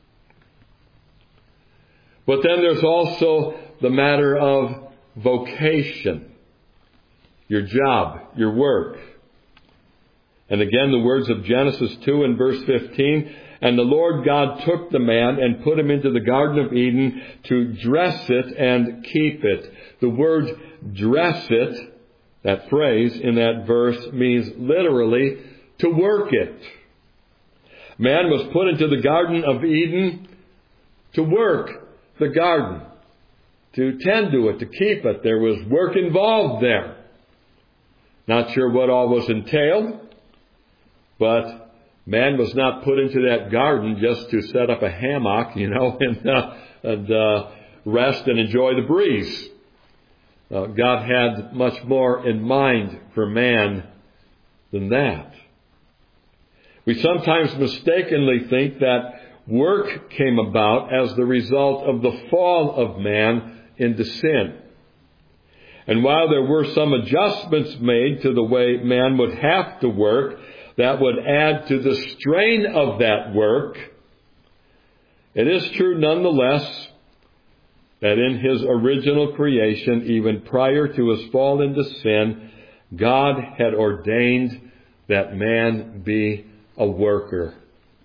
But then there's also the matter of vocation, your job, your work. And again, the words of Genesis two and verse fifteen, And the Lord God took the man and put him into the Garden of Eden to dress it and keep it. The word dress it, that phrase in that verse, means literally to work it. Man was put into the Garden of Eden to work the garden, to tend to it, to keep it. There was work involved there. Not sure what all was entailed, but man was not put into that garden just to set up a hammock, you know, and, uh, and uh, rest and enjoy the breeze. Uh, God had much more in mind for man than that. We sometimes mistakenly think that work came about as the result of the fall of man into sin. And while there were some adjustments made to the way man would have to work that would add to the strain of that work, it is true nonetheless that in his original creation, even prior to his fall into sin, God had ordained that man be a worker.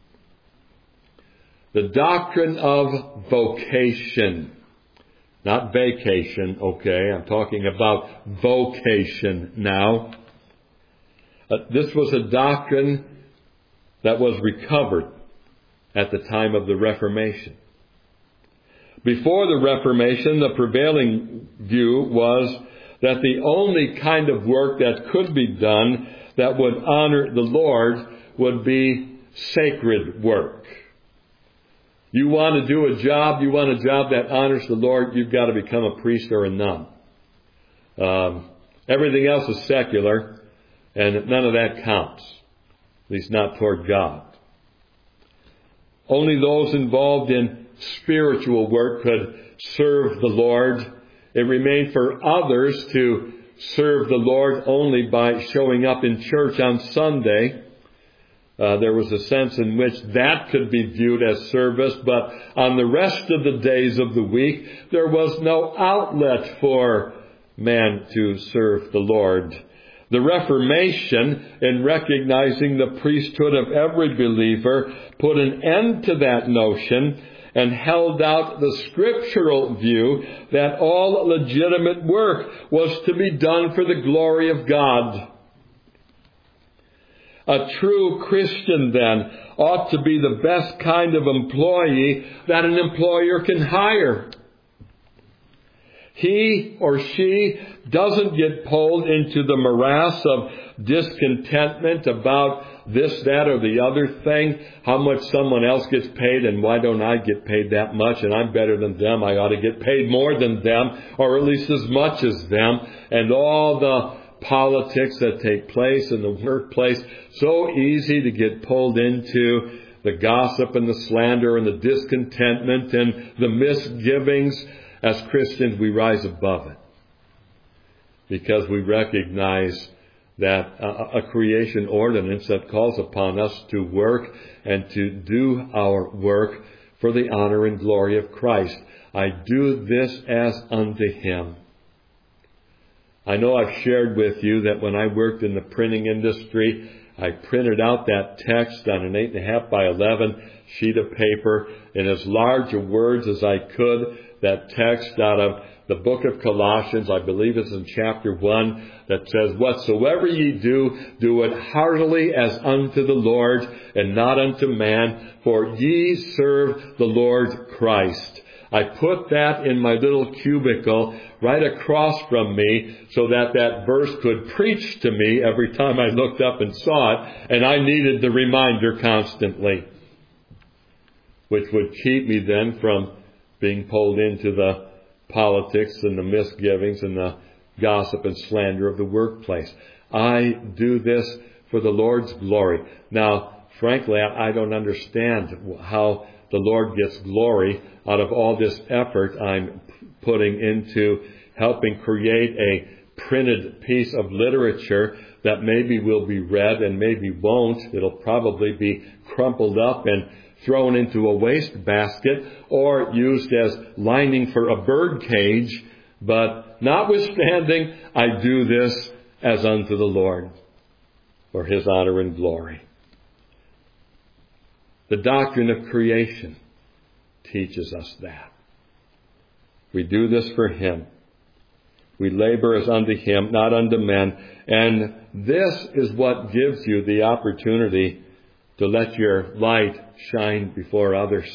The doctrine of vocation, not vacation, okay, I'm talking about vocation now. Uh, this was a doctrine that was recovered at the time of the Reformation. Before the Reformation, the prevailing view was that the only kind of work that could be done that would honor the Lord would be sacred work. You want to do a job, you want a job that honors the Lord, you've got to become a priest or a nun. Um, everything else is secular, and none of that counts, at least not toward God. Only those involved in spiritual work could serve the Lord. It remained for others to serve the Lord only by showing up in church on Sunday. Uh, there was a sense in which that could be viewed as service, but on the rest of the days of the week, there was no outlet for man to serve the Lord. The Reformation, in recognizing the priesthood of every believer, put an end to that notion and held out the scriptural view that all legitimate work was to be done for the glory of God. A true Christian, then, ought to be the best kind of employee that an employer can hire. He or she doesn't get pulled into the morass of discontentment about this, that, or the other thing, how much someone else gets paid and why don't I get paid that much, and I'm better than them, I ought to get paid more than them, or at least as much as them, and all the politics that take place in the workplace. So easy to get pulled into the gossip and the slander and the discontentment and the misgivings. As Christians, we rise above it because we recognize that a, a creation ordinance that calls upon us to work and to do our work for the honor and glory of Christ. I do this as unto Him. I know I've shared with you that when I worked in the printing industry, I printed out that text on an eight and a half by eleven sheet of paper in as large of words as I could. That text out of the book of Colossians, I believe it's in chapter one, that says, "Whatsoever ye do, do it heartily as unto the Lord and not unto man, for ye serve the Lord Christ." I put that in my little cubicle right across from me so that that verse could preach to me every time I looked up and saw it, and I needed the reminder constantly, which would keep me then from being pulled into the politics and the misgivings and the gossip and slander of the workplace. I do this for the Lord's glory. Now, frankly, I don't understand how the Lord gets glory out of all this effort I'm putting into helping create a printed piece of literature that maybe will be read and maybe won't. It'll probably be crumpled up and thrown into a waste basket or used as lining for a bird cage. But notwithstanding, I do this as unto the Lord for His honor and glory. The doctrine of creation teaches us that. We do this for Him. We labor as unto Him, not unto men. And this is what gives you the opportunity to let your light shine before others.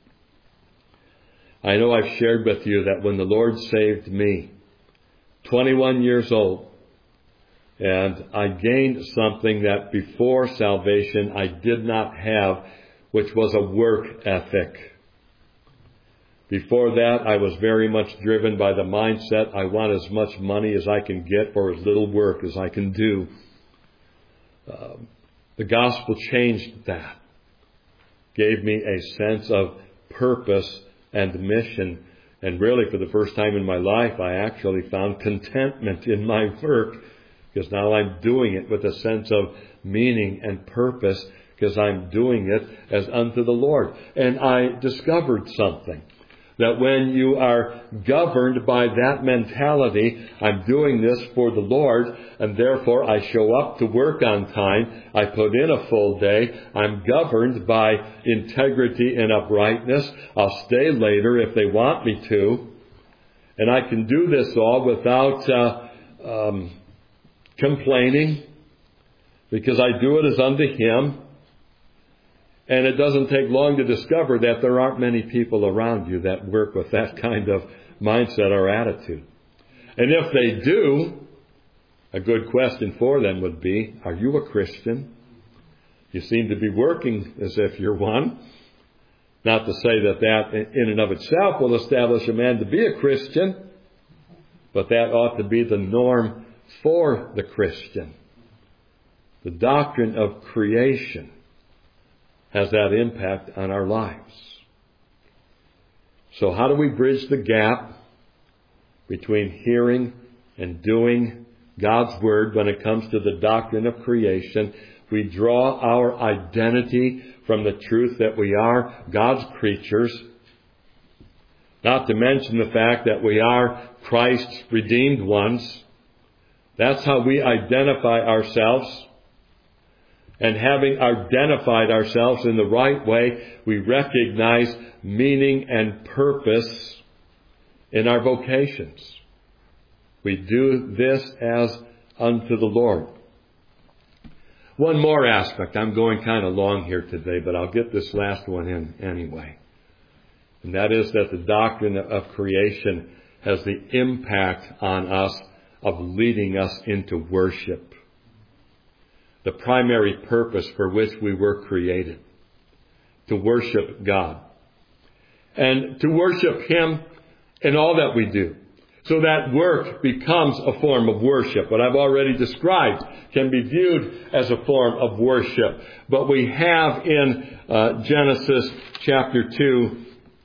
I know I've shared with you that when the Lord saved me, twenty-one years old, and I gained something that before salvation I did not have, which was a work ethic. Before that, I was very much driven by the mindset, I want as much money as I can get for as little work as I can do. Um, the gospel changed that. Gave me a sense of purpose and mission. And really, for the first time in my life, I actually found contentment in my work, because now I'm doing it with a sense of meaning and purpose, because I'm doing it as unto the Lord. And I discovered something. That when you are governed by that mentality, I'm doing this for the Lord, and therefore I show up to work on time, I put in a full day, I'm governed by integrity and uprightness, I'll stay later if they want me to, and I can do this all without uh, um, complaining, because I do it as unto Him. And it doesn't take long to discover that there aren't many people around you that work with that kind of mindset or attitude. And if they do, a good question for them would be, are you a Christian? You seem to be working as if you're one. Not to say that that in and of itself will establish a man to be a Christian, but that ought to be the norm for the Christian. The doctrine of creation has that impact on our lives. So how do we bridge the gap between hearing and doing God's Word when it comes to the doctrine of creation? We draw our identity from the truth that we are God's creatures, not to mention the fact that we are Christ's redeemed ones. That's how we identify ourselves. And having identified ourselves in the right way, we recognize meaning and purpose in our vocations. We do this as unto the Lord. One more aspect. I'm going kind of long here today, but I'll get this last one in anyway. And that is that the doctrine of creation has the impact on us of leading us into worship. The primary purpose for which we were created. To worship God. And to worship Him in all that we do. So that work becomes a form of worship. What I've already described can be viewed as a form of worship. But we have in uh, Genesis chapter two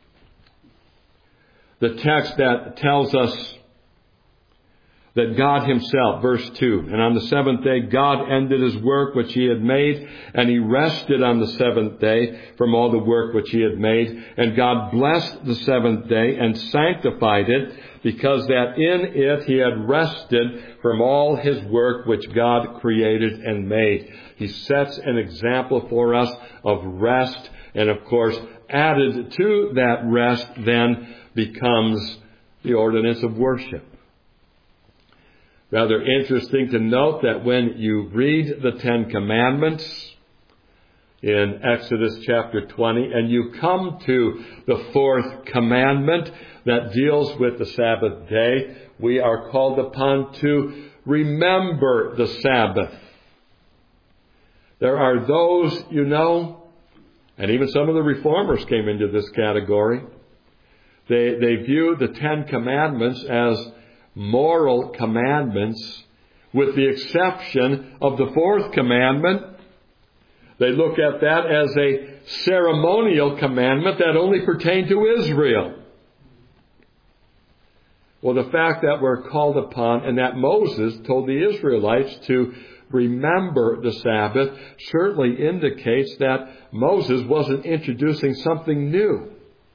the text that tells us that God himself, verse two, and on the seventh day God ended his work which he had made, and he rested on the seventh day from all the work which he had made. And God blessed the seventh day and sanctified it, because that in it he had rested from all his work which God created and made. He sets an example for us of rest, and of course, added to that rest then becomes the ordinance of worship. Rather interesting to note that when you read the Ten Commandments in Exodus chapter twenty, and you come to the fourth commandment that deals with the Sabbath day, we are called upon to remember the Sabbath. There are those, you know, and even some of the reformers came into this category. They, they view the Ten Commandments as moral commandments, with the exception of the fourth commandment. They look at that as a ceremonial commandment that only pertained to Israel. Well, the fact that we're called upon and that Moses told the Israelites to remember the Sabbath certainly indicates that Moses wasn't introducing something new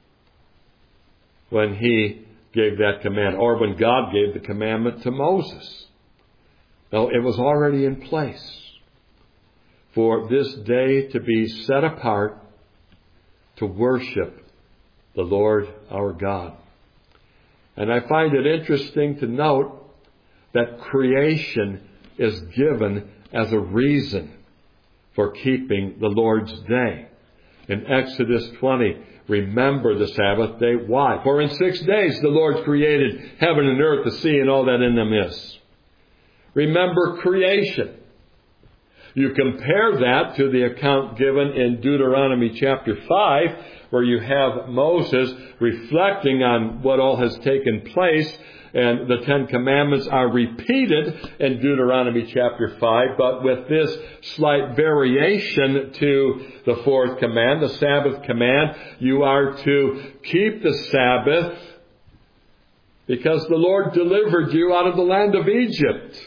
when he gave that command, or when God gave the commandment to Moses. No, it was already in place for this day to be set apart to worship the Lord our God. And I find it interesting to note that creation is given as a reason for keeping the Lord's day. In Exodus twenty, remember the Sabbath day. Why? For in six days the Lord created heaven and earth, the sea, and all that in them is. Remember creation. You compare that to the account given in Deuteronomy chapter five, where you have Moses reflecting on what all has taken place, and the Ten Commandments are repeated in Deuteronomy chapter five, but with this slight variation to the fourth command, the Sabbath command. You are to keep the Sabbath because the Lord delivered you out of the land of Egypt.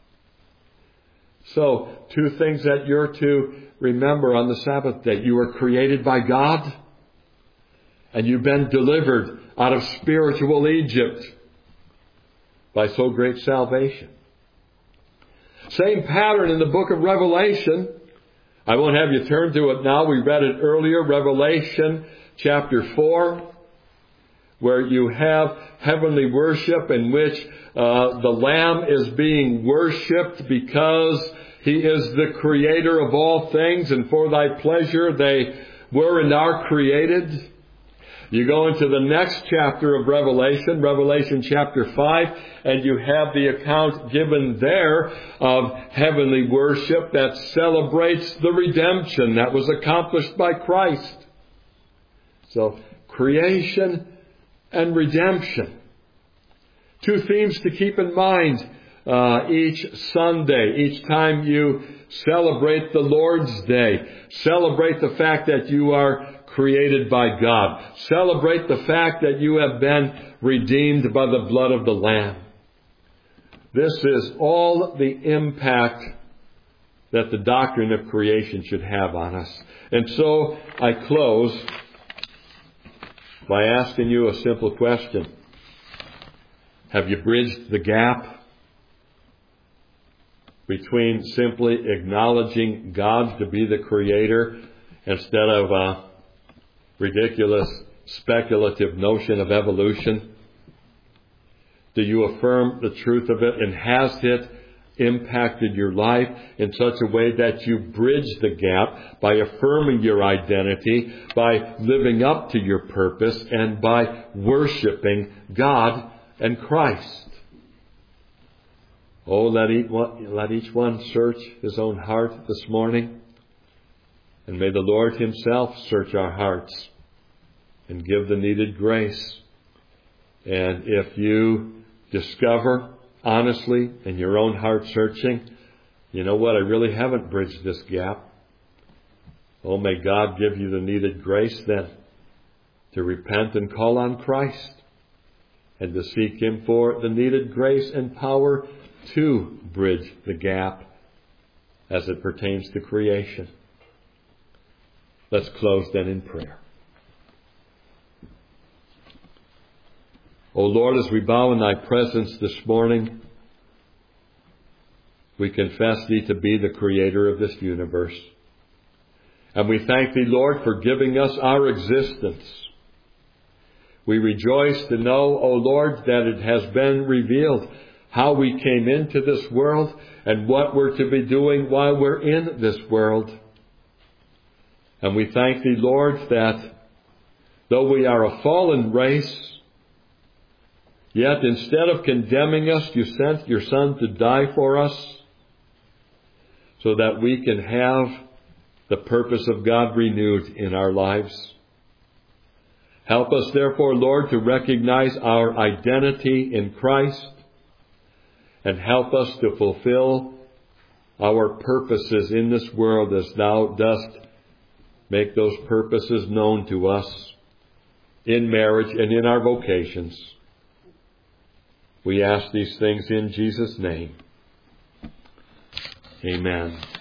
So, two things that you're to remember on the Sabbath day. You were created by God, and you've been delivered out of spiritual Egypt by so great salvation. Same pattern in the book of Revelation. I won't have you turn to it now. We read it earlier. Revelation chapter four, where you have heavenly worship in which uh, the Lamb is being worshipped because he is the creator of all things, and for thy pleasure they were and are created. You go into the next chapter of Revelation, Revelation chapter five, and you have the account given there of heavenly worship that celebrates the redemption that was accomplished by Christ. So, creation and redemption. Two themes to keep in mind uh, each Sunday, each time you celebrate the Lord's Day. Celebrate the fact that you are created by God. Celebrate the fact that you have been redeemed by the blood of the Lamb. This is all the impact that the doctrine of creation should have on us. And so I close by asking you a simple question. Have you bridged the gap between simply acknowledging God to be the Creator instead of a ridiculous speculative notion of evolution? Do you affirm the truth of it, and has it impacted your life in such a way that you bridge the gap by affirming your identity, by living up to your purpose, and by worshiping God and Christ? Oh, let each one, let each one search his own heart this morning. And may the Lord himself search our hearts and give the needed grace. And if you discover honestly in your own heart searching, you know what, I really haven't bridged this gap. Oh, may God give you the needed grace then to repent and call on Christ and to seek Him for the needed grace and power to bridge the gap as it pertains to creation. Let's close then in prayer. O Lord, as we bow in Thy presence this morning, we confess Thee to be the Creator of this universe. And we thank Thee, Lord, for giving us our existence. We rejoice to know, O Lord, that it has been revealed how we came into this world and what we're to be doing while we're in this world. And we thank Thee, Lord, that though we are a fallen race, yet instead of condemning us, You sent Your Son to die for us so that we can have the purpose of God renewed in our lives. Help us, therefore, Lord, to recognize our identity in Christ and help us to fulfill our purposes in this world as Thou dost make those purposes known to us in marriage and in our vocations. We ask these things in Jesus' name. Amen.